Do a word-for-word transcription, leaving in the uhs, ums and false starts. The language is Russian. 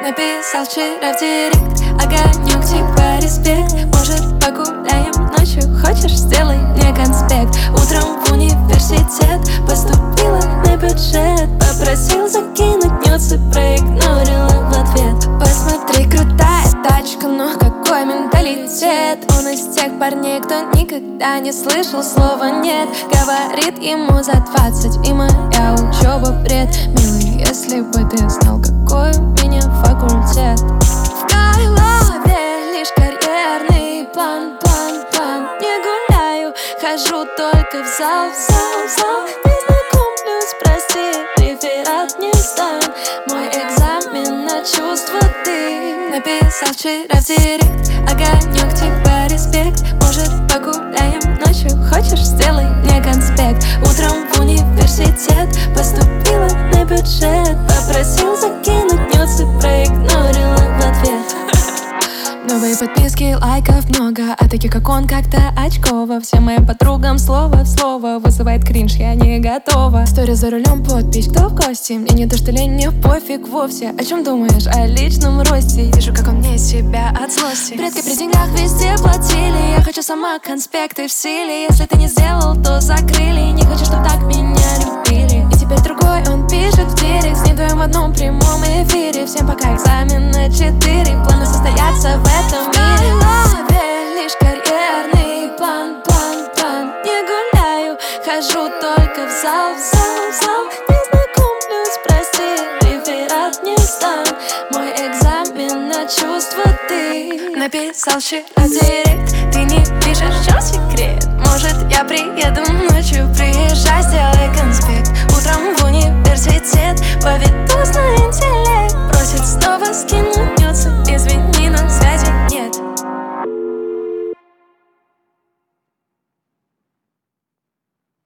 Написал вчера в директ: огонек, типа респект. Может, погуляем ночью, хочешь, сделай мне конспект. Утром в университет поступила на бюджет. Попросил закинуть нюцы, проигнорила в ответ. Посмотри, крутая тачка, но какой менталитет. Он из тех парней, кто никогда не слышал слова нет. Говорит ему за двадцать, и моя учеба бред. Милый, если бы ты знал, какой у меня факультет. В голове лишь карьерный план, план, план. Не гуляю, хожу только в зал, в зал, в зал. Не знакомлюсь, прости, реферат не сдан. Мой экзамен на чувства ты. Написал вчера в директ: огонек, типа респект. Может, погуляем ночью, хочешь, сделай мне конспект. Утром в университет поступила на бюджет. Попросил закинуть нюцы, проигнорила в ответ. Новые подписки, лайков много, а таких как он как-то очково. Всем моим подругам слово в слово вызывает кринж, я не готова. Стори за рулем, подпись, кто в гости? Мне не то, что лень, не пофиг вовсе. О чем думаешь? О личном росте. Вижу, как он мне из себя от злости. Предки при деньгах везде платили. Я хочу сама конспекты в силе. Если ты не сделал, то закрыли. Не хочу, чтоб так меня любили. И теперь другой он пишет в директ. С ним вдвоем в одном прямом эфире. Всем пока экзамен на четыре. Планы состояться в этом мире. В голове лишь карьерный план, план, план. Не гуляю, хожу только в зал, в зал, в зал. Не знакомлюсь, прости, реферат не сдан. Мой экзамен на чувства ты. Написал вчера в директ: ты не пишешь, в чем секрет? Может, я приеду ночью, приезжай, сделай конспект. Утром в университет поведусь на интеллект. Просит снова скинуть нюцы,